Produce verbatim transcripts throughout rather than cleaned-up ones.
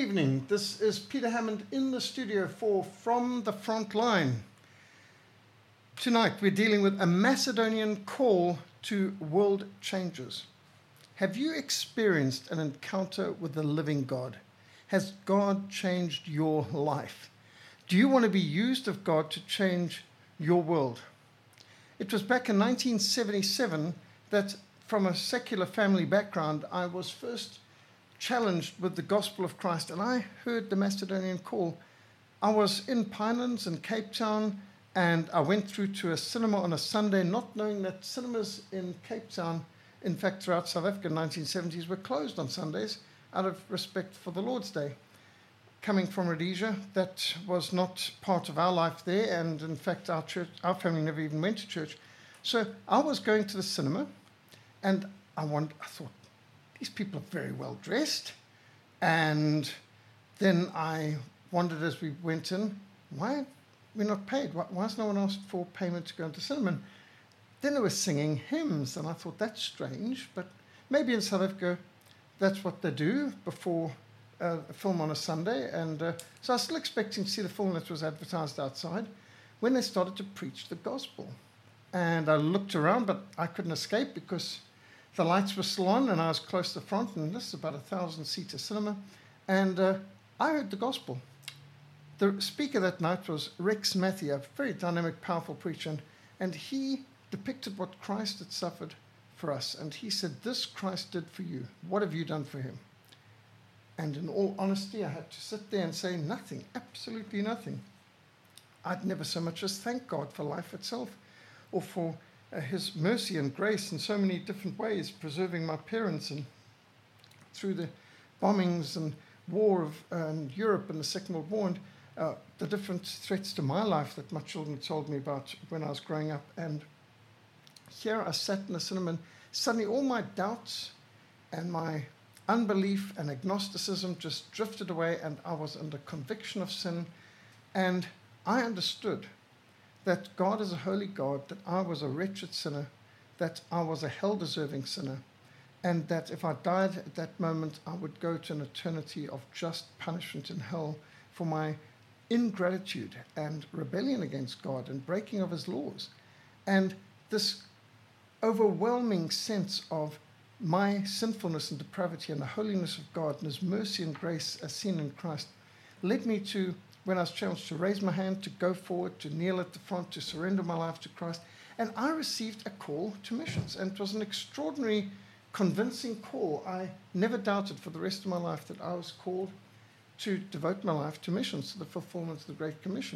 evening. This is Peter Hammond in the studio for From the Front Line. Tonight we're dealing with a Macedonian call to world changers. Have you experienced an encounter with the living God? Has God changed your life? Do you want to be used of God to change your world? It was back in nineteen seventy-seven that, from a secular family background, I was first challenged with the gospel of Christ, and I heard the Macedonian call. I was in Pinelands in Cape Town, and I went through to a cinema on a Sunday, not knowing that cinemas in Cape Town, in fact throughout South Africa in the nineteen seventies, were closed on Sundays out of respect for the Lord's Day. Coming from Rhodesia, that was not part of our life there, and in fact our church, our family never even went to church. So I was going to the cinema, and I, wondered, I thought, these people are very well dressed. And then I wondered as we went in, why we're not paid? Why, why has no one asked for payment to go into cinema? And then they were singing hymns, and I thought, that's strange, but maybe in South Africa that's what they do before uh, a film on a Sunday. And uh, so I was still expecting to see the film that was advertised outside when they started to preach the gospel. And I looked around, but I couldn't escape because the lights were still on, and I was close to the front, and this is about a thousand-seater cinema. And uh, I heard the gospel. The speaker that night was Rex Matthew, a very dynamic, powerful preacher, and, and he depicted what Christ had suffered for us. And he said, this Christ did for you. What have you done for him? And in all honesty, I had to sit there and say nothing, absolutely nothing. I'd never so much as thank God for life itself, or for Uh, his mercy and grace in so many different ways, preserving my parents and through the bombings and war of uh, Europe and the Second World War, and uh, the different threats to my life that my children told me about when I was growing up. And here I sat in the cinema, and suddenly all my doubts and my unbelief and agnosticism just drifted away, and I was under conviction of sin. And I understood that God is a holy God, that I was a wretched sinner, that I was a hell-deserving sinner, and that if I died at that moment, I would go to an eternity of just punishment in hell for my ingratitude and rebellion against God and breaking of his laws. And this overwhelming sense of my sinfulness and depravity and the holiness of God and his mercy and grace as seen in Christ led me to, when I was challenged, to raise my hand, to go forward, to kneel at the front, to surrender my life to Christ. And I received a call to missions. And it was an extraordinary, convincing call. I never doubted for the rest of my life that I was called to devote my life to missions, to the fulfillment of the Great Commission.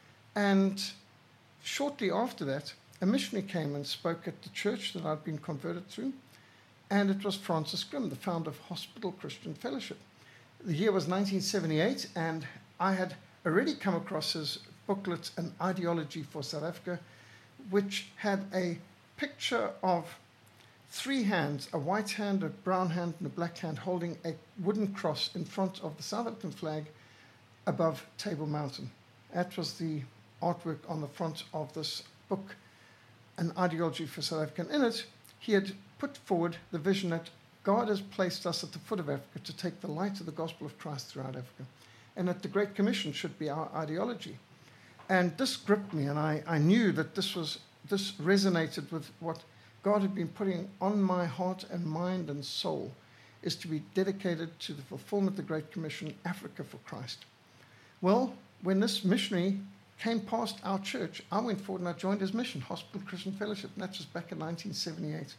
And shortly after that, a missionary came and spoke at the church that I'd been converted through. And it was Francis Grimm, the founder of Hospital Christian Fellowship. The year was nineteen seventy-eight, and I had already come across his booklet, An Ideology for South Africa, which had a picture of three hands, a white hand, a brown hand, and a black hand, holding a wooden cross in front of the South African flag above Table Mountain. That was the artwork on the front of this book, An Ideology for South Africa. And in it, he had put forward the vision that God has placed us at the foot of Africa to take the light of the gospel of Christ throughout Africa, and that the Great Commission should be our ideology. And this gripped me, and I, I knew that this was this resonated with what God had been putting on my heart and mind and soul, is to be dedicated to the fulfillment of the Great Commission, Africa for Christ. Well, when this missionary came past our church, I went forward and I joined his mission, Hospital Christian Fellowship, and that was back in nineteen seventy-eight.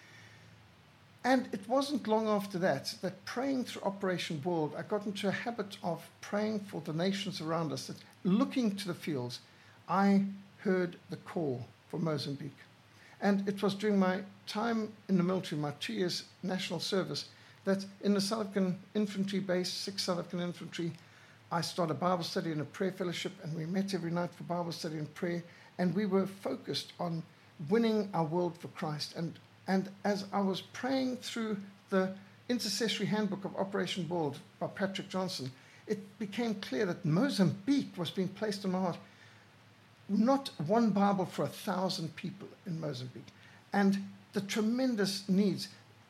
And it wasn't long after that, that praying through Operation World, I got into a habit of praying for the nations around us, that looking to the fields, I heard the call for Mozambique. And it was during my time in the military, my two years national service, that in the South African Infantry base, sixth South African Infantry, I started a Bible study and a prayer fellowship, and we met every night for Bible study and prayer, and we were focused on winning our world for Christ. And And as I was praying through the intercessory handbook of Operation World by Patrick Johnson, it became clear that Mozambique was being placed on my heart. Not one Bible for a thousand people in Mozambique. And the tremendous needs.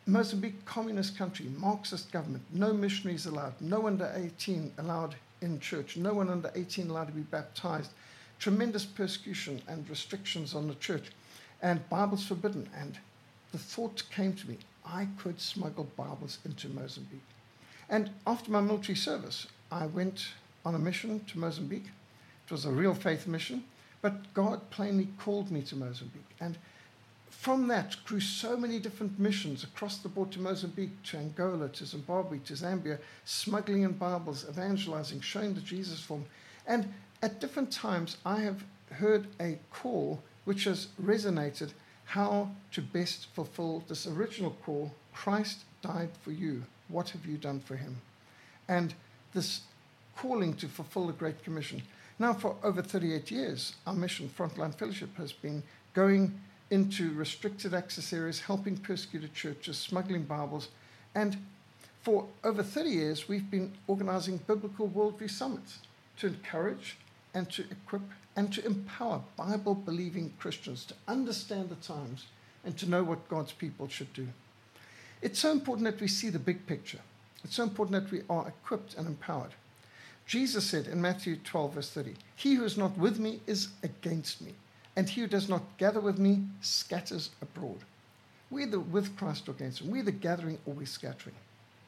Mozambique, communist country, Marxist government, no missionaries allowed, no under eighteen allowed in church, no one under eighteen allowed to be baptized, tremendous persecution and restrictions on the church, and Bibles forbidden. And the thought came to me, I could smuggle Bibles into Mozambique. And after my military service, I went on a mission to Mozambique. It was a real faith mission, but God plainly called me to Mozambique. And from that grew so many different missions across the board to Mozambique, to Angola, to Zimbabwe, to Zambia, smuggling in Bibles, evangelizing, showing the Jesus form. And at different times, I have heard a call which has resonated how to best fulfill this original call. Christ died for you. What have you done for him? And this calling to fulfill the Great Commission. Now, for over thirty-eight years, our mission, Frontline Fellowship, has been going into restricted access areas, helping persecuted churches, smuggling Bibles. And for over thirty years, we've been organizing biblical worldview summits to encourage and to equip and to empower Bible-believing Christians to understand the times and to know what God's people should do. It's so important that we see the big picture. It's so important that we are equipped and empowered. Jesus said in Matthew twelve, verse thirty, "He who is not with me is against me, and he who does not gather with me scatters abroad." We're either with Christ or against him. We're either gathering or we're scattering.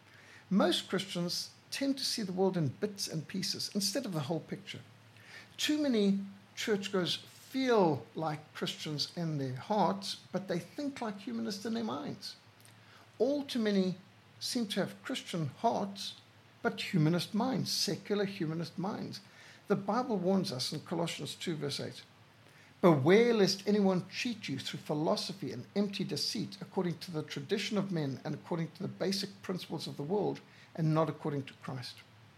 Most Christians tend to see the world in bits and pieces instead of the whole picture. Too many churchgoers feel like Christians in their hearts, but they think like humanists in their minds. All too many seem to have Christian hearts, but humanist minds, secular humanist minds. The Bible warns us in Colossians two, verse eight, "Beware lest anyone cheat you through philosophy and empty deceit, according to the tradition of men and according to the basic principles of the world, and not according to Christ."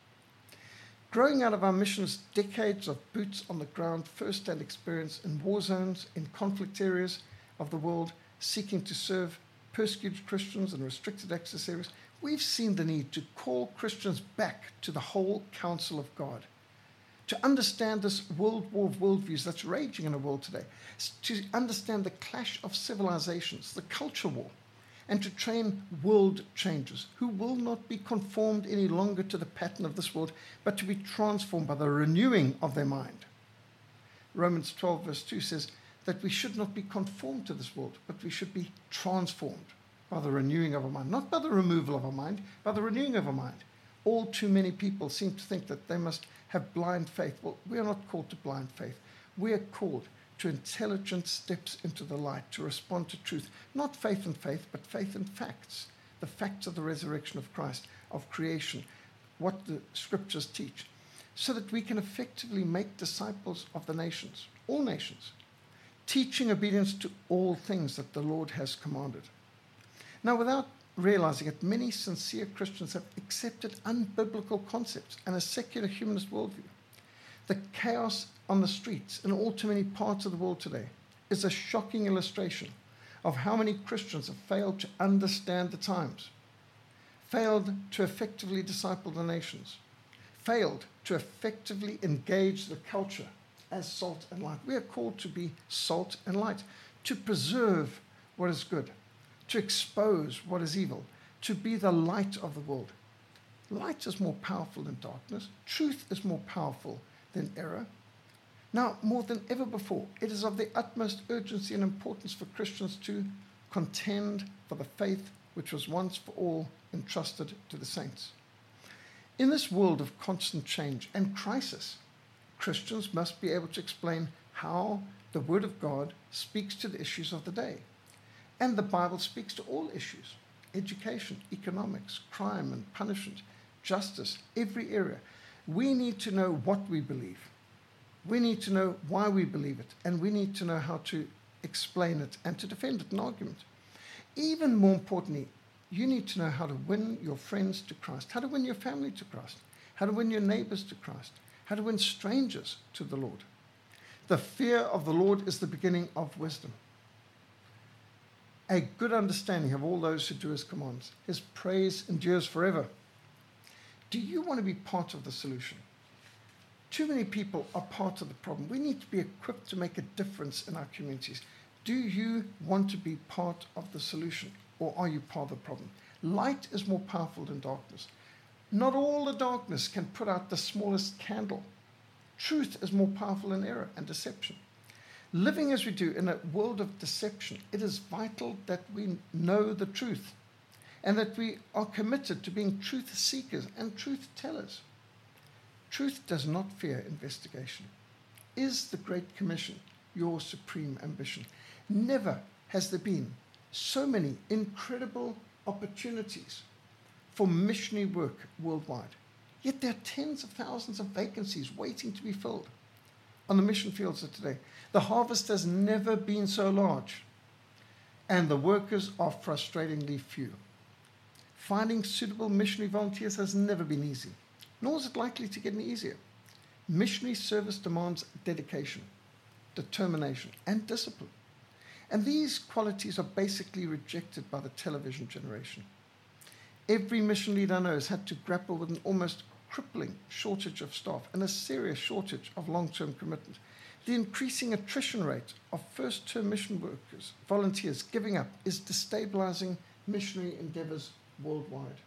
Growing out of our mission's decades of boots on the ground, first-hand experience in war zones, in conflict areas of the world, seeking to serve persecuted Christians in restricted access areas, we've seen the need to call Christians back to the whole counsel of God, to understand this world war of worldviews that's raging in the world today, to understand the clash of civilizations, the culture war, and to train world changers who will not be conformed any longer to the pattern of this world, but to be transformed by the renewing of their mind. Romans twelve, verse two says that we should not be conformed to this world, but we should be transformed by the renewing of our mind, not by the removal of our mind, by the renewing of our mind. All too many people seem to think that they must have blind faith. Well, we are not called to blind faith. We are called to intelligent steps into the light, to respond to truth. Not faith in faith, but faith in facts. The facts of the resurrection of Christ, of creation, what the scriptures teach, so that we can effectively make disciples of the nations, all nations, teaching obedience to all things that the Lord has commanded. Now, without realizing it, many sincere Christians have accepted unbiblical concepts and a secular humanist worldview. The chaos on the streets in all too many parts of the world today is a shocking illustration of how many Christians have failed to understand the times, failed to effectively disciple the nations, failed to effectively engage the culture as salt and light. We are called to be salt and light, to preserve what is good, to expose what is evil, to be the light of the world. Light is more powerful than darkness. Truth is more powerful than error. Now, more than ever before, it is of the utmost urgency and importance for Christians to contend for the faith which was once for all entrusted to the saints. In this world of constant change and crisis, Christians must be able to explain how the Word of God speaks to the issues of the day. And the Bible speaks to all issues: education, economics, crime and punishment, justice, every area. We need to know what we believe. We need to know why we believe it, and we need to know how to explain it and to defend it in argument. Even more importantly, you need to know how to win your friends to Christ, how to win your family to Christ, how to win your neighbors to Christ, how to win strangers to the Lord. The fear of the Lord is the beginning of wisdom. A good understanding of all those who do his commands. His praise endures forever. Do you want to be part of the solution? Too many people are part of the problem. We need to be equipped to make a difference in our communities. Do you want to be part of the solution? or are you part of the problem? Light is more powerful than darkness. Not all the darkness can put out the smallest candle. Truth is more powerful than error and deception. Living as we do in a world of deception, it is vital that we know the truth and that we are committed to being truth seekers and truth tellers. Truth does not fear investigation. Is the Great Commission your supreme ambition? Never has there been so many incredible opportunities for missionary work worldwide. Yet there are tens of thousands of vacancies waiting to be filled on the mission fields of today. The harvest has never been so large, and the workers are frustratingly few. Finding suitable missionary volunteers has never been easy, nor is it likely to get any easier. Missionary service demands dedication, determination, and discipline. And these qualities are basically rejected by the television generation. Every mission leader I know has had to grapple with an almost crippling shortage of staff and a serious shortage of long-term commitment. The increasing attrition rate of first-term mission workers, volunteers, giving up is destabilizing missionary endeavors worldwide.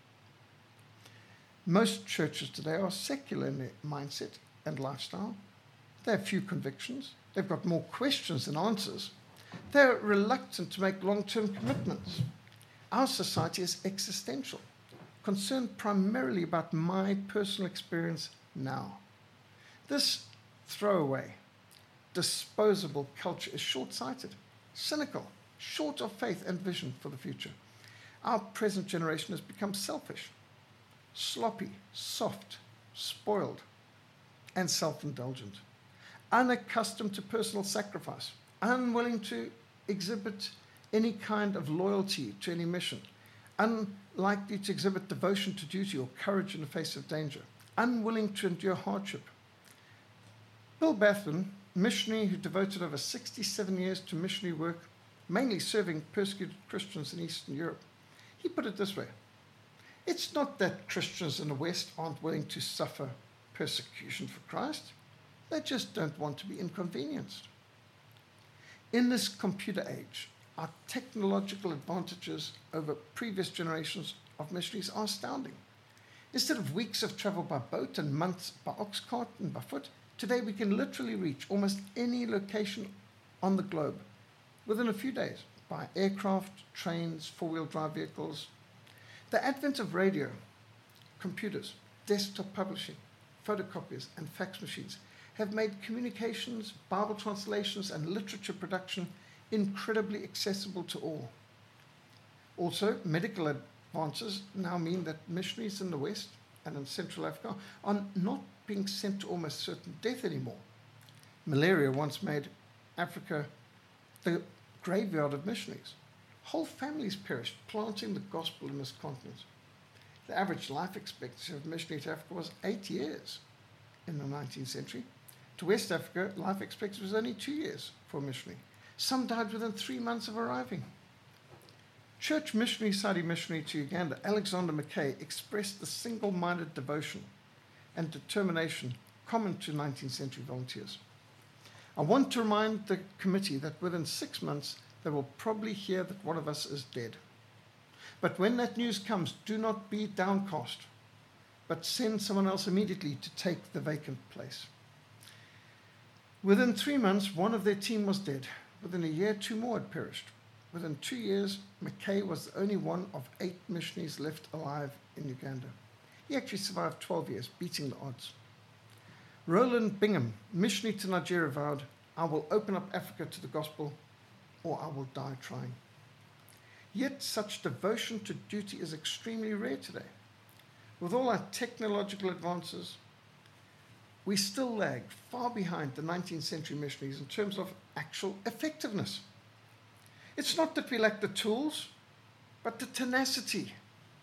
Most churches today are secular in their mindset and lifestyle. They have few convictions. They've got more questions than answers. They're reluctant to make long-term commitments. Our society is existential, concerned primarily about my personal experience now. This throwaway, disposable culture is short-sighted, cynical, short of faith and vision for the future. Our present generation has become selfish, sloppy, soft, spoiled, and self-indulgent, unaccustomed to personal sacrifice, unwilling to exhibit any kind of loyalty to any mission, unlikely to exhibit devotion to duty or courage in the face of danger, unwilling to endure hardship. Bill Bathman, missionary who devoted over sixty-seven years to missionary work, mainly serving persecuted Christians in Eastern Europe, he put it this way: it's not that Christians in the West aren't willing to suffer persecution for Christ, they just don't want to be inconvenienced. In this computer age, our technological advantages over previous generations of missionaries are astounding. Instead of weeks of travel by boat and months by ox cart and by foot, today we can literally reach almost any location on the globe within a few days by aircraft, trains, four-wheel drive vehicles. The advent of radio, computers, desktop publishing, photocopiers, and fax machines have made communications, Bible translations, and literature production incredibly accessible to all. Also, medical advances now mean that missionaries in the West and in Central Africa are not being sent to almost certain death anymore. Malaria once made Africa the graveyard of missionaries. Whole families perished planting the gospel in this continent. The average life expectancy of a missionary to Africa was eight years in the nineteenth century. To West Africa, life expectancy was only two years for a missionary. Some died within three months of arriving. Church missionary, Saudi missionary to Uganda, Alexander Mackay, expressed the single-minded devotion and determination common to nineteenth century volunteers. I want to remind the committee that within six months, they will probably hear that one of us is dead. But when that news comes, do not be downcast, but send someone else immediately to take the vacant place. Within three months, one of their team was dead. Within a year, two more had perished. Within two years, Mackay was the only one of eight missionaries left alive in Uganda. He actually survived twelve years, beating the odds. Roland Bingham, missionary to Nigeria, vowed, "I will open up Africa to the gospel, or I will die trying." Yet such devotion to duty is extremely rare today. With all our technological advances, we still lag far behind the nineteenth century missionaries in terms of actual effectiveness. It's not that we lack the tools, but the tenacity.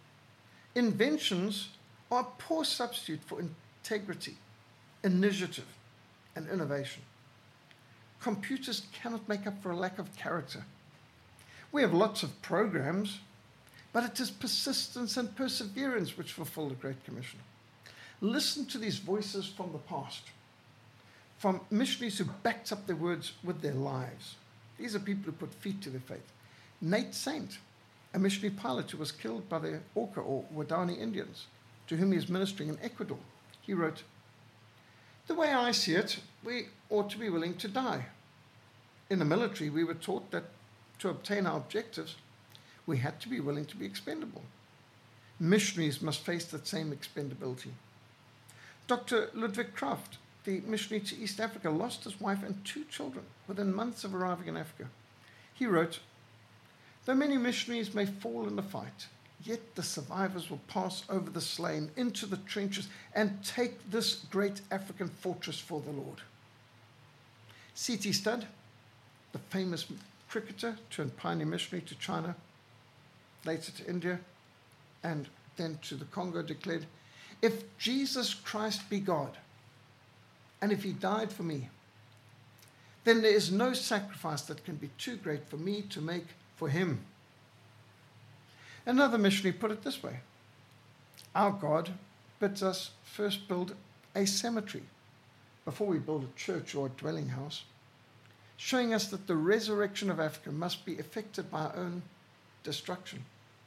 Inventions are a poor substitute for integrity, initiative, and innovation. Computers cannot make up for a lack of character. We have lots of programs, but it is persistence and perseverance which fulfill the Great Commission. Listen to these voices from the past, from missionaries who backed up their words with their lives. These are people who put feet to their faith. Nate Saint, a missionary pilot who was killed by the Auca or Wadani Indians, to whom he is ministering in Ecuador. He wrote, "The way I see it, we ought to be willing to die. In the military, we were taught that to obtain our objectives, we had to be willing to be expendable. Missionaries must face that same expendability." Doctor Ludwig Kraft, the missionary to East Africa, lost his wife and two children within months of arriving in Africa. He wrote, "Though many missionaries may fall in the fight, yet the survivors will pass over the slain into the trenches and take this great African fortress for the Lord." C T Studd, the famous cricketer turned pioneer missionary to China, later to India, and then to the Congo, declared, "If Jesus Christ be God, and if he died for me, then there is no sacrifice that can be too great for me to make for him." Another missionary put it this way: "Our God bids us first build a cemetery before we build a church or a dwelling house, showing us that the resurrection of Africa must be effected by our own destruction."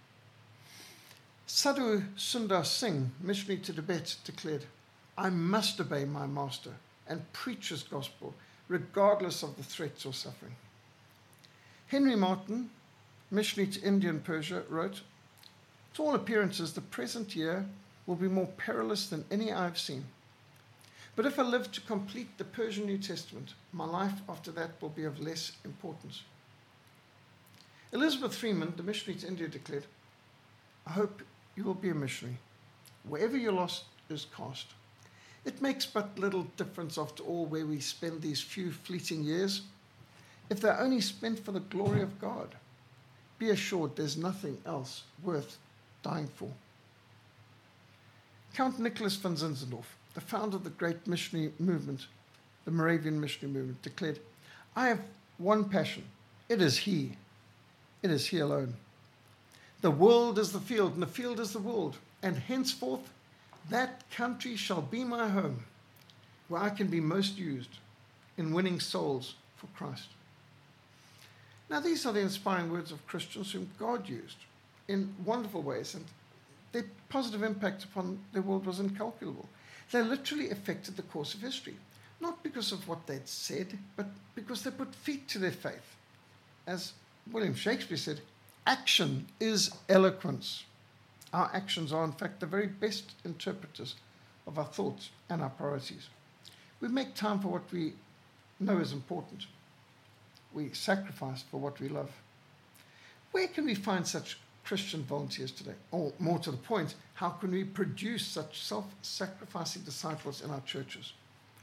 Sadhu Sundar Singh, missionary to Tibet, declared, "I must obey my master and preach his gospel, regardless of the threats or suffering." Henry Martin, missionary to India and Persia, wrote, "To all appearances, the present year will be more perilous than any I have seen. But if I live to complete the Persian New Testament, my life after that will be of less importance." Elizabeth Freeman, the missionary to India, declared, "I hope you will be a missionary, wherever your lot is cast. It makes but little difference after all where we spend these few fleeting years, if they're only spent for the glory of God. Be assured there's nothing else worth dying for." Count Nicholas von Zinzendorf, the founder of the great missionary movement, the Moravian missionary movement, declared, "I have one passion. It is he. It is he alone. The world is the field, and the field is the world, and henceforth that country shall be my home, where I can be most used in winning souls for Christ." Now, these are the inspiring words of Christians whom God used in wonderful ways, and their positive impact upon their world was incalculable. They literally affected the course of history, not because of what they'd said, but because they put feet to their faith. As William Shakespeare said, "Action is eloquence." Our actions are, in fact, the very best interpreters of our thoughts and our priorities. We make time for what we know is important. We sacrifice for what we love. Where can we find such Christian volunteers today? Or, more to the point, how can we produce such self-sacrificing disciples in our churches?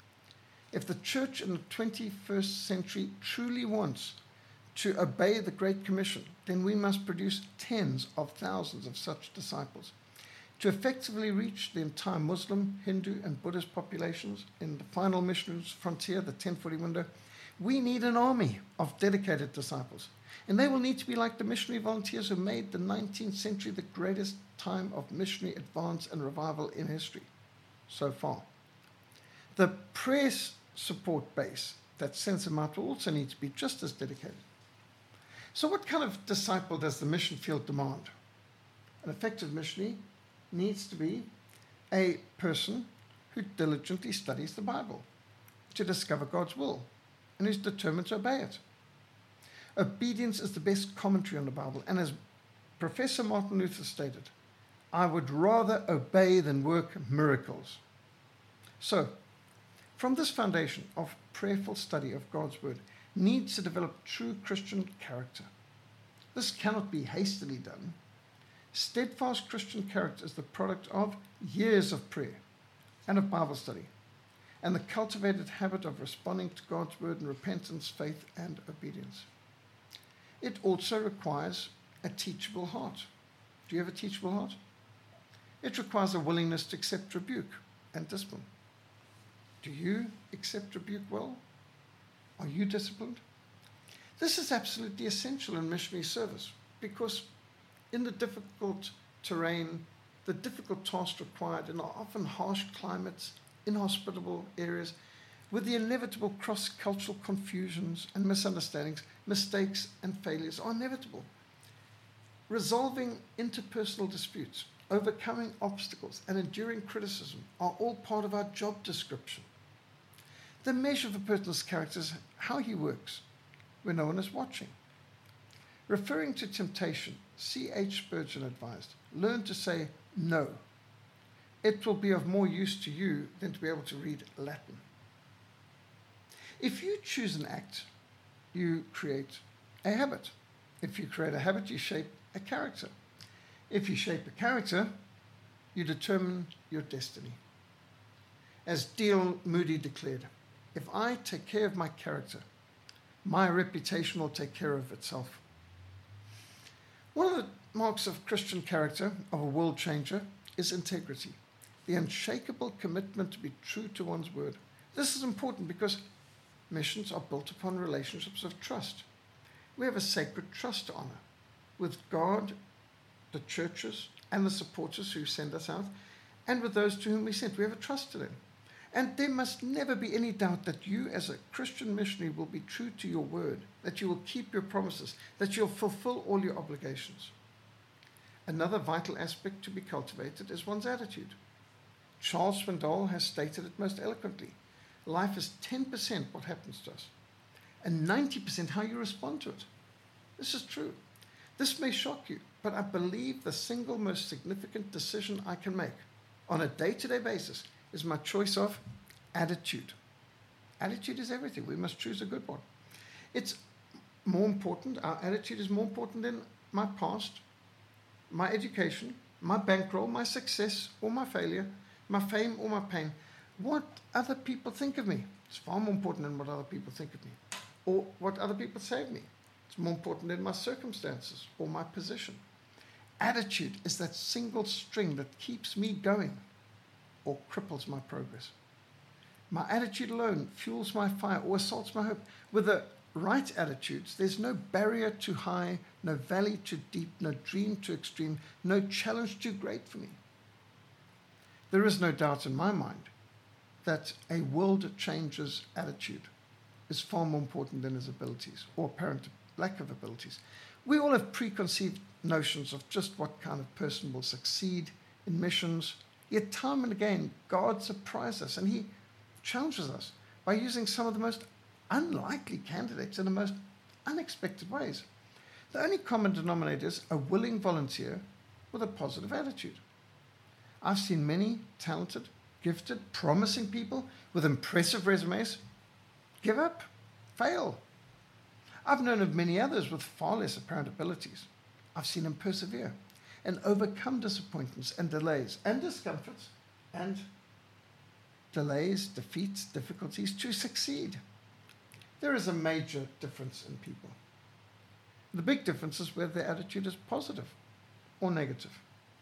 If the church in the twenty-first century truly wants to obey the Great Commission, then we must produce tens of thousands of such disciples. To effectively reach the entire Muslim, Hindu, and Buddhist populations in the final missionary frontier, the ten forty window, we need an army of dedicated disciples. And they will need to be like the missionary volunteers who made the nineteenth century the greatest time of missionary advance and revival in history so far. The prayer support base that sends them out will also need to be just as dedicated. So what kind of disciple does the mission field demand? An effective missionary needs to be a person who diligently studies the Bible to discover God's will and who's determined to obey it. Obedience is the best commentary on the Bible, and as Professor Martin Luther stated, "I would rather obey than work miracles." So, from this foundation of prayerful study of God's word needs to develop true Christian character. This cannot be hastily done. Steadfast Christian character is the product of years of prayer and of Bible study, and the cultivated habit of responding to God's word in repentance, faith, and obedience. It also requires a teachable heart. Do you have a teachable heart? It requires a willingness to accept rebuke and discipline. Do you accept rebuke well? Are you disciplined? This is absolutely essential in missionary service because in the difficult terrain, the difficult tasks required in often harsh climates, inhospitable areas, with the inevitable cross-cultural confusions and misunderstandings, mistakes and failures are inevitable. Resolving interpersonal disputes, overcoming obstacles, and enduring criticism are all part of our job description. The measure of a person's character is how he works when no one is watching. Referring to temptation, C H Spurgeon advised, learn to say no. It will be of more use to you than to be able to read Latin. If you choose an act, you create a habit. If you create a habit, you shape a character. If you shape a character, you determine your destiny. As D L Moody declared, if I take care of my character, my reputation will take care of itself. One of the marks of Christian character, of a world changer, is integrity, the unshakable commitment to be true to one's word. This is important because missions are built upon relationships of trust. We have a sacred trust to honor with God, the churches, and the supporters who send us out, and with those to whom we send. We have a trust to them. And there must never be any doubt that you as a Christian missionary will be true to your word, that you will keep your promises, that you'll fulfill all your obligations. Another vital aspect to be cultivated is one's attitude. Charles Swindoll has stated it most eloquently. Life is ten percent what happens to us, and ninety percent how you respond to it. This is true. This may shock you, but I believe the single most significant decision I can make on a day-to-day basis is my choice of attitude. Attitude is everything. We must choose a good one. It's more important, our attitude is more important than my past, my education, my bankroll, my success or my failure, my fame or my pain. What other people think of me. It's far more important than what other people think of me, or what other people say of me. It's more important than my circumstances or my position. Attitude is that single string that keeps me going or cripples my progress. My attitude alone fuels my fire or assaults my hope. With the right attitudes, there's no barrier too high, no valley too deep, no dream too extreme, no challenge too great for me. There is no doubt in my mind that a world changer's attitude is far more important than his abilities or apparent lack of abilities. We all have preconceived notions of just what kind of person will succeed in missions. Yet time and again, God surprises us, and he challenges us by using some of the most unlikely candidates in the most unexpected ways. The only common denominator is a willing volunteer with a positive attitude. I've seen many talented, gifted, promising people with impressive resumes give up, fail. I've known of many others with far less apparent abilities. I've seen them persevere and overcome disappointments and delays and discomforts and delays, defeats, difficulties to succeed. There is a major difference in people. The big difference is whether their attitude is positive or negative.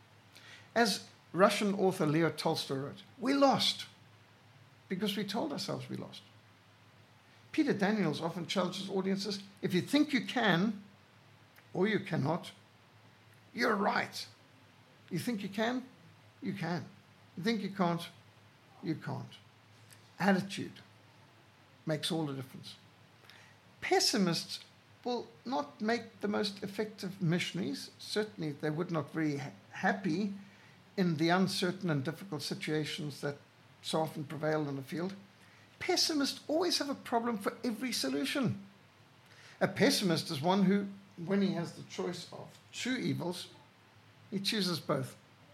As Russian author Leo Tolstoy wrote, we lost because we told ourselves we lost. Peter Daniels often challenges audiences, if you think you can or you cannot, you're right. You think you can? You can. You think you can't? You can't. Attitude makes all the difference. Pessimists will not make the most effective missionaries. Certainly they would not be very ha- happy in the uncertain and difficult situations that so often prevail in the field. Pessimists always have a problem for every solution. A pessimist is one who, when he has the choice of two evils, he chooses both.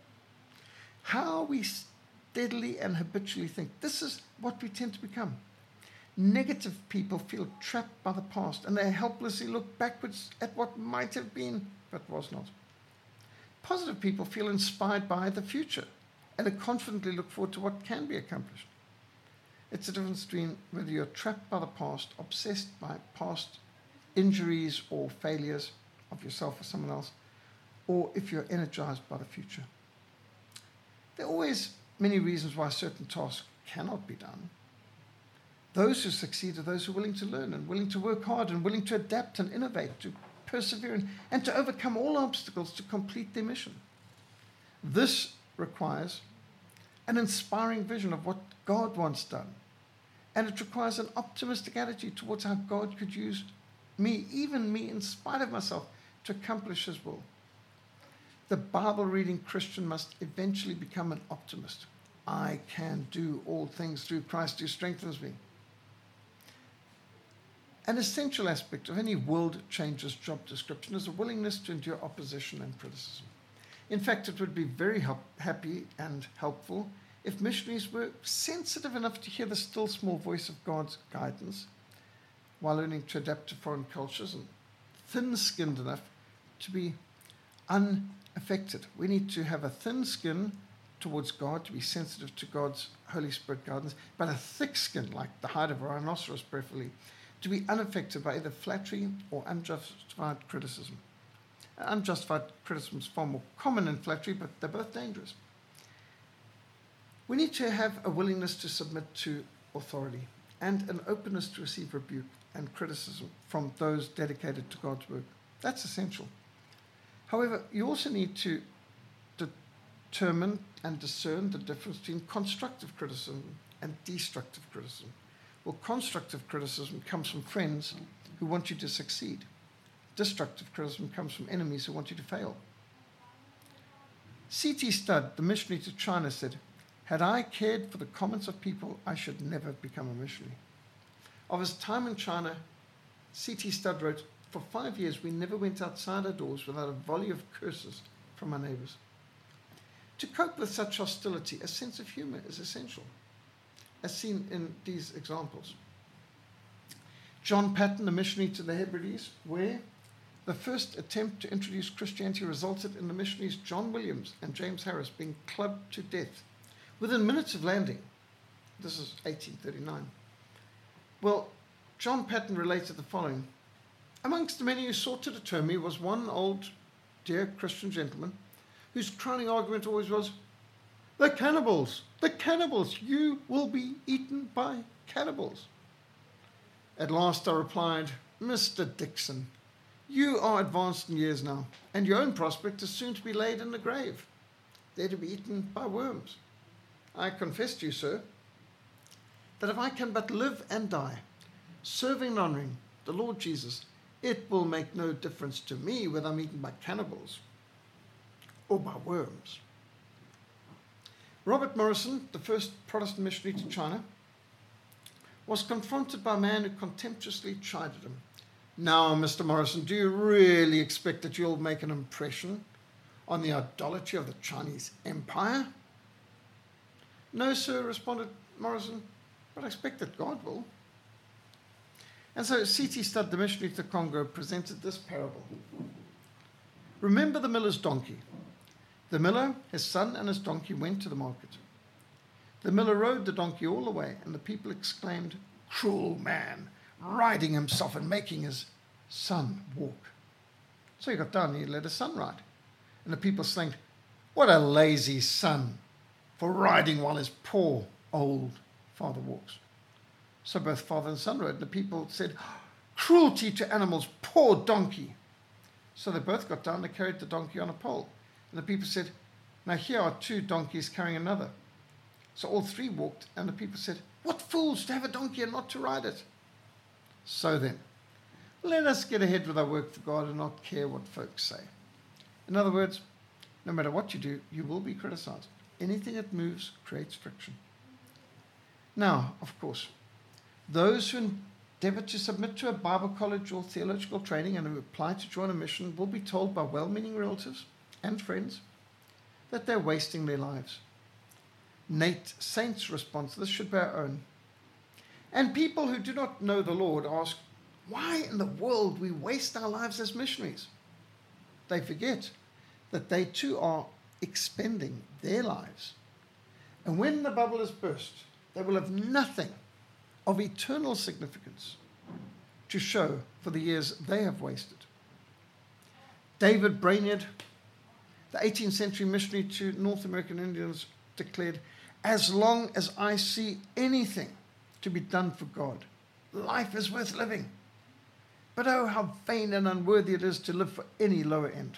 How we steadily and habitually think, this is what we tend to become. Negative people feel trapped by the past, and they helplessly look backwards at what might have been, but was not. Positive people feel inspired by the future, and they confidently look forward to what can be accomplished. It's the difference between whether you're trapped by the past, obsessed by past injuries or failures of yourself or someone else, or if you're energized by the future. There are always many reasons why certain tasks cannot be done. Those who succeed are those who are willing to learn and willing to work hard and willing to adapt and innovate, to persevere and, and to overcome all obstacles to complete their mission. This requires an inspiring vision of what God wants done, and it requires an optimistic attitude towards how God could use me, even me, in spite of myself, to accomplish his will. The Bible-reading Christian must eventually become an optimist. I can do all things through Christ who strengthens me. An essential aspect of any world changer's job description is a willingness to endure opposition and criticism. In fact, it would be very help, happy and helpful if missionaries were sensitive enough to hear the still small voice of God's guidance while learning to adapt to foreign cultures, and thin-skinned enough to be unaffected. We need to have a thin skin towards God, to be sensitive to God's Holy Spirit guidance, but a thick skin, like the hide of a rhinoceros preferably, to be unaffected by either flattery or unjustified criticism. Unjustified criticism is far more common than flattery, but they're both dangerous. We need to have a willingness to submit to authority and an openness to receive rebuke and criticism from those dedicated to God's work. That's essential. However, you also need to determine and discern the difference between constructive criticism and destructive criticism. Well, constructive criticism comes from friends who want you to succeed. Destructive criticism comes from enemies who want you to fail. C T Studd, the missionary to China, said, "Had I cared for the comments of people, I should never have become a missionary." Of his time in China, C T Studd wrote, "For five years we never went outside our doors without a volley of curses from our neighbors." To cope with such hostility, a sense of humor is essential, as seen in these examples. John Paton, a missionary to the Hebrides, where the first attempt to introduce Christianity resulted in the missionaries John Williams and James Harris being clubbed to death within minutes of landing. This is eighteen thirty-nine. Well, John Paton related the following. "Amongst the many who sought to deter me was one old, dear Christian gentleman whose crowning argument always was, 'The cannibals, the cannibals, you will be eaten by cannibals.' At last I replied, 'Mister Dixon, you are advanced in years now, and your own prospect is soon to be laid in the grave, there to be eaten by worms. I confess to you, sir, that if I can but live and die, serving and honoring the Lord Jesus, it will make no difference to me whether I'm eaten by cannibals or by worms.'" Robert Morrison, the first Protestant missionary to China, was confronted by a man who contemptuously chided him. "Now, Mister Morrison, do you really expect that you'll make an impression on the idolatry of the Chinese Empire?" "No, sir," responded Morrison, "but I expect that God will." And so C T Studd, the missionary to the Congo, presented this parable. "Remember the miller's donkey. The miller, his son, and his donkey went to the market. The miller rode the donkey all the way, and the people exclaimed, 'Cruel man, riding himself and making his son walk.' So he got down and he let his son ride. And the people exclaimed, 'What a lazy son, for riding while his poor old father walks.' So both father and son rode, and the people said, 'Cruelty to animals, poor donkey.' So they both got down and carried the donkey on a pole. And the people said, 'Now here are two donkeys carrying another.' So all three walked, and the people said, 'What fools to have a donkey and not to ride it!' So then, let us get ahead with our work for God and not care what folks say." In other words, no matter what you do, you will be criticized. Anything that moves creates friction. Now, of course, those who endeavor to submit to a Bible college or theological training and who apply to join a mission will be told by well-meaning relatives and friends that they're wasting their lives. Nate Saint's response to this should be our own. And people who do not know the Lord ask, why in the world we waste our lives as missionaries? They forget that they too are expending their lives. And when the bubble is burst, they will have nothing of eternal significance to show for the years they have wasted. David Brainerd, the eighteenth century missionary to North American Indians, declared, "As long as I see anything to be done for God, life is worth living. But oh, how vain and unworthy it is to live for any lower end."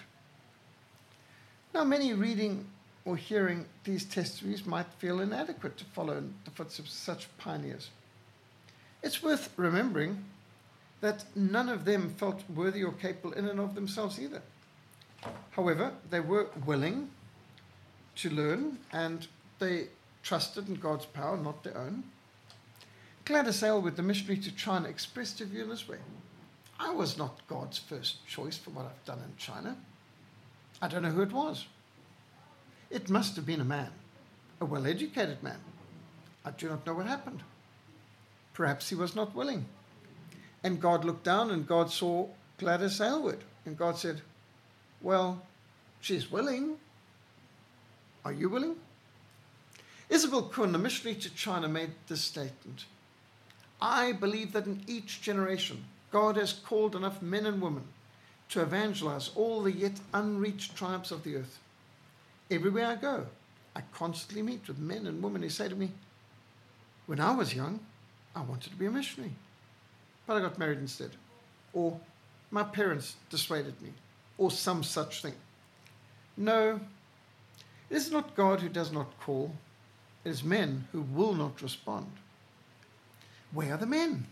Now, many reading or hearing these testimonies might feel inadequate to follow in the footsteps of such pioneers. It's worth remembering that none of them felt worthy or capable in and of themselves either. However, they were willing to learn, and they trusted in God's power, not their own. Gladys Aylward, the missionary to China, expressed her view in this way: I was not God's first choice for what I've done in China. I don't know who it was. It must have been a man, a well-educated man. I do not know what happened. Perhaps he was not willing. And God looked down and God saw Gladys Aylward. And God said, well, she's willing. Are you willing? Isabel Kuhn, the missionary to China, made this statement: I believe that in each generation, God has called enough men and women to evangelize all the yet unreached tribes of the earth. Everywhere I go, I constantly meet with men and women who say to me, when I was young, I wanted to be a missionary, but I got married instead. Or my parents dissuaded me, or some such thing. No, it is not God who does not call. It is men who will not respond. Where are the men?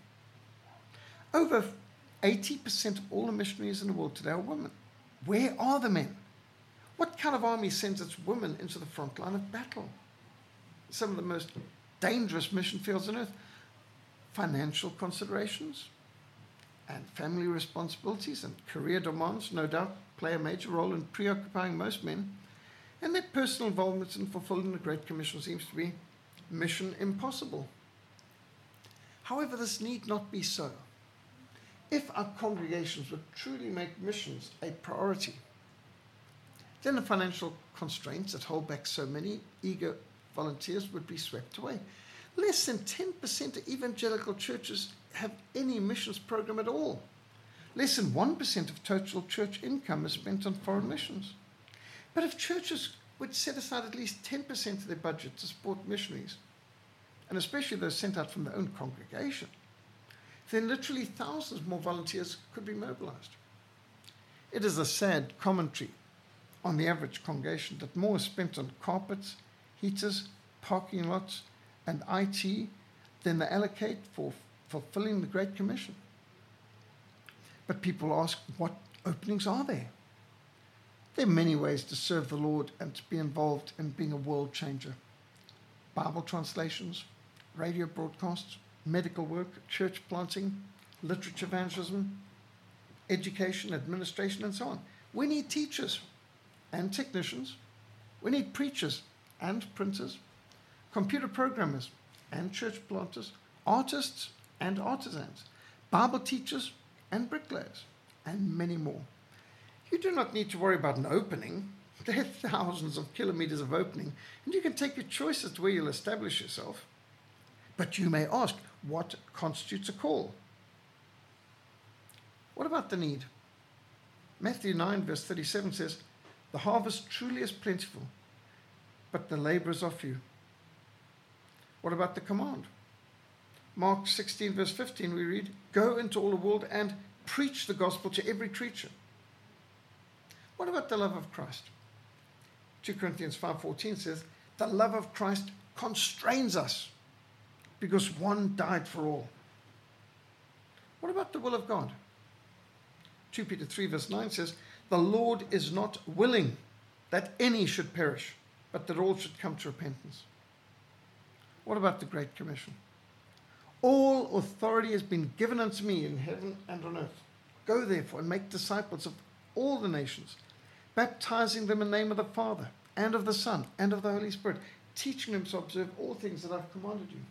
Over eighty percent of all the missionaries in the world today are women. Where are the men? What kind of army sends its women into the front line of battle? Some of the most dangerous mission fields on earth. Financial considerations and family responsibilities and career demands no doubt play a major role in preoccupying most men, and their personal involvement in fulfilling the Great Commission seems to be mission impossible. However, this need not be so. If our congregations would truly make missions a priority, then the financial constraints that hold back so many eager volunteers would be swept away. Less than ten percent of evangelical churches have any missions program at all. Less than one percent of total church income is spent on foreign missions. But if churches would set aside at least ten percent of their budget to support missionaries, and especially those sent out from their own congregation, then literally thousands more volunteers could be mobilized. It is a sad commentary on the average congregation that more is spent on carpets, heaters, parking lots, and I T than they allocate for fulfilling the Great Commission. But people ask, what openings are there? There are many ways to serve the Lord and to be involved in being a world changer. Bible translations, radio broadcasts, medical work, church planting, literature evangelism, education, administration, and so on. We need teachers and technicians. We need preachers and printers, computer programmers and church planters, artists and artisans, Bible teachers and bricklayers, and many more. You do not need to worry about an opening. There are thousands of kilometers of opening, and you can take your choice as to where you'll establish yourself. But you may ask, what constitutes a call? What about the need? Matthew nine, verse thirty-seven says, the harvest truly is plentiful, but the laborers are few. What about the command? Mark sixteen, verse fifteen, we read, go into all the world and preach the gospel to every creature. What about the love of Christ? two Corinthians five fourteen says, the love of Christ constrains us because one died for all. What about the will of God? two Peter three, verse nine says, the Lord is not willing that any should perish, but that all should come to repentance. What about the Great Commission? All authority has been given unto me in heaven and on earth. Go therefore and make disciples of all the nations, baptizing them in the name of the Father and of the Son and of the Holy Spirit, teaching them to observe all things that I've commanded you.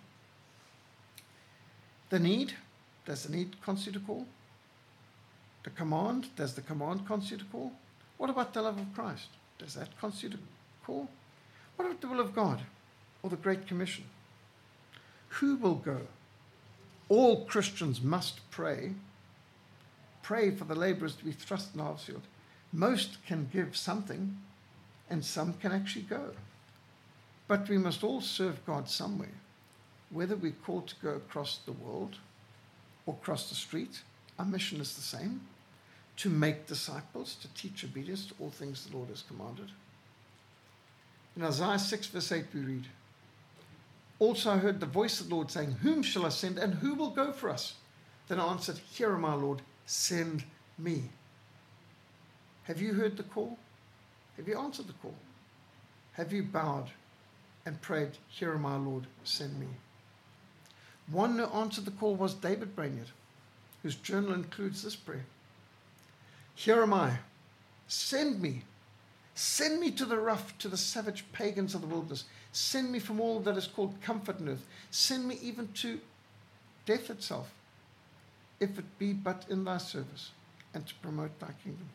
The need, does the need constitute a call? The command, does the command constitute a call? What about the love of Christ? Does that constitute a call? What about the will of God or the Great Commission? Who will go? All Christians must pray. Pray for the laborers to be thrust in the harvest field. Most can give something, and some can actually go. But we must all serve God somewhere, whether we're called to go across the world or across the street. Our mission is the same, to make disciples, to teach obedience to all things the Lord has commanded. In Isaiah six, verse eight, we read, also I heard the voice of the Lord saying, whom shall I send, and who will go for us? Then I answered, here am I, Lord, send me. Have you heard the call? Have you answered the call? Have you bowed and prayed, here am I, Lord, send me? One who answered the call was David Brainerd, whose journal includes this prayer. Here am I, send me. Send me to the rough, to the savage pagans of the wilderness. Send me from all that is called comfort on earth. Send me even to death itself, if it be but in thy service, and to promote thy kingdom.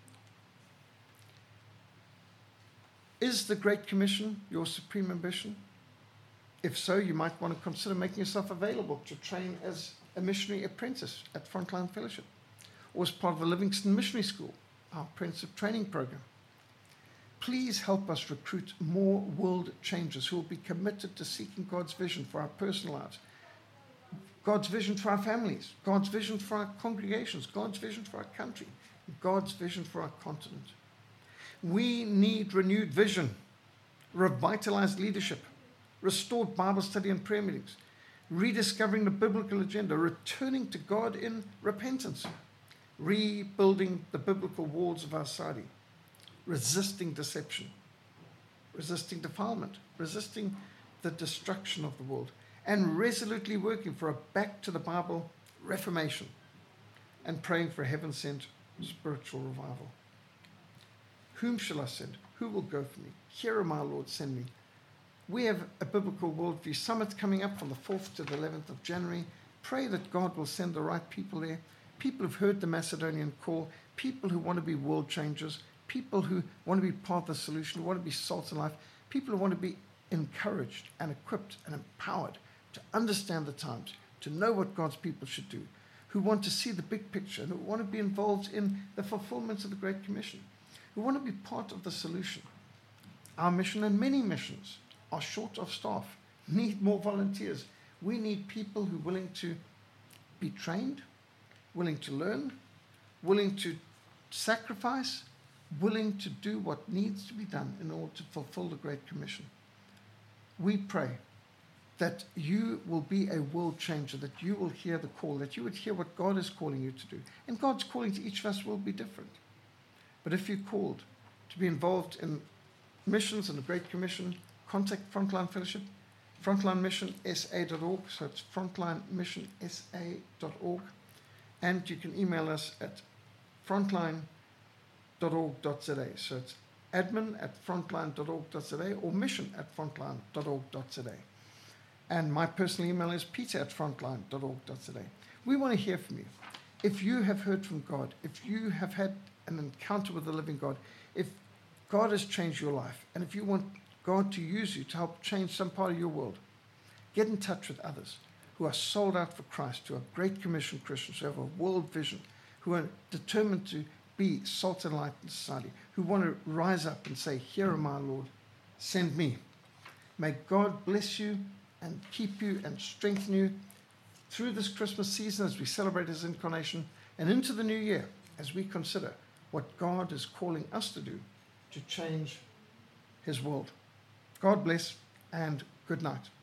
Is the Great Commission your supreme ambition? If so, you might want to consider making yourself available to train as a missionary apprentice at Frontline Fellowship, or as part of the Livingston Missionary School, our apprenticeship training program. Please help us recruit more world changers who will be committed to seeking God's vision for our personal lives, God's vision for our families, God's vision for our congregations, God's vision for our country, God's vision for our continent. We need renewed vision, revitalized leadership, restored Bible study and prayer meetings, rediscovering the biblical agenda, returning to God in repentance, rebuilding the biblical walls of our society, resisting deception, resisting defilement, resisting the destruction of the world, and resolutely working for a back to the Bible reformation and praying for heaven-sent spiritual revival. Whom shall I send? Who will go for me? Here am I, Lord, send me. We have a Biblical Worldview Summit coming up from the fourth to the eleventh of January. Pray that God will send the right people there, people who've heard the Macedonian call, people who want to be world changers, people who want to be part of the solution, who want to be salt in life, people who want to be encouraged and equipped and empowered to understand the times, to know what God's people should do, who want to see the big picture, and who want to be involved in the fulfillment of the Great Commission, who want to be part of the solution. Our mission and many missions are short of staff, need more volunteers. We need people who are willing to be trained, willing to learn, willing to sacrifice, willing to do what needs to be done in order to fulfill the Great Commission. We pray that you will be a world changer, that you will hear the call, that you would hear what God is calling you to do. And God's calling to each of us will be different. But if you're called to be involved in missions and the Great Commission, contact Frontline Fellowship, frontline mission s a dot org, so it's frontline mission s a dot org, and you can email us at frontline dot org dot z a, so it's admin at frontline dot org dot z a or mission at frontline dot org dot z a. And my personal email is peter at frontline dot org dot z a. We want to hear from you. If you have heard from God, if you have had an encounter with the living God, if God has changed your life, and if you want God to use you to help change some part of your world, get in touch with others who are sold out for Christ, who are Great Commission Christians, who have a world vision, who are determined to be salt and light in society, who want to rise up and say, here am I, Lord, send me. May God bless you and keep you and strengthen you through this Christmas season as we celebrate His incarnation and into the new year as we consider what God is calling us to do to change His world. God bless and good night.